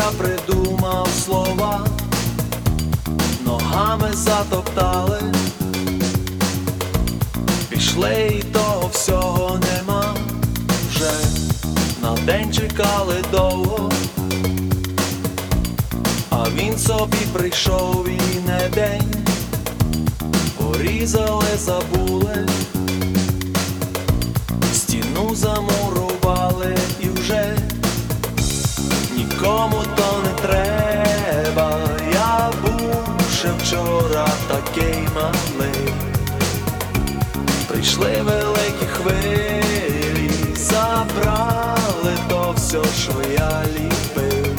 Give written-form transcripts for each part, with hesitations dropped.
придумав слова, ногами затоптали, пішли і того всього нема. Вже на день чекали довго, а він собі прийшов і не день. Порізали, забули, стіну замурували і вже нікому то не треба. Я був ще вчора такий малий. Прийшли великі хвилі, забрали то все, що я ліпив.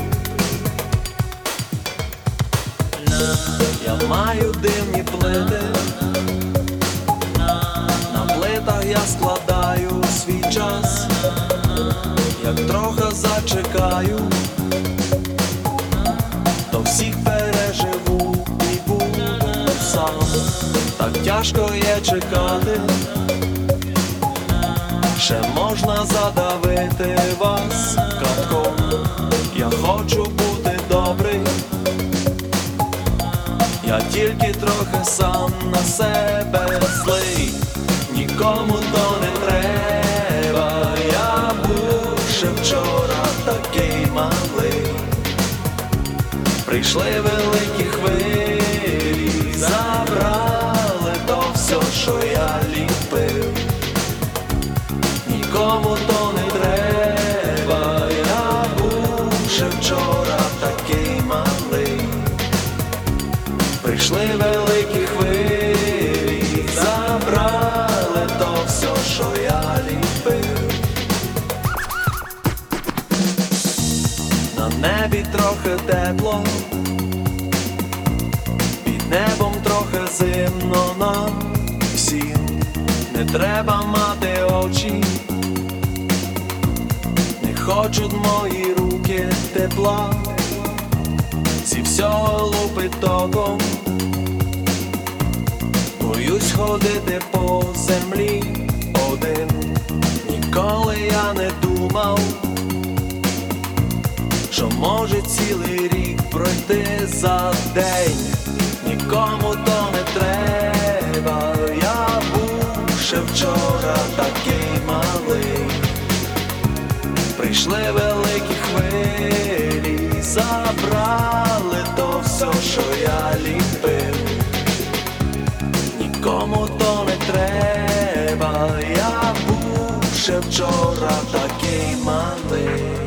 Я маю димні плити, на плитах я складаю свій час. Як трохи зачекаю, то всіх переживу і буду сам. Так тяжко є чекати, ще можна задавити вас катком. Я хочу бути добрий, я тільки трохи сам на себе злий. Нікому то не треба, я був ще вчора такий малий. Прийшли великі хвилі, забрали то все, що я ліпив. Нікому то не треба, я був ще вчора такий малий. Прийшли великі хвилі, забрали то все, що я ліпив. На небі трохи тепло, під небом трохи зимно нам всім. Не треба мати очі, не хочуть мої руки тепла. Зі всього лупить током, боюсь ходити по землі один. Ніколи я не думав, що може цілий рік пройти за день. Нікому то не треба, я був ще вчора такий малий. Прийшли великі хвилі, забрали то все, що я ліпив. Нікому то не треба, я був ще вчора такий малий.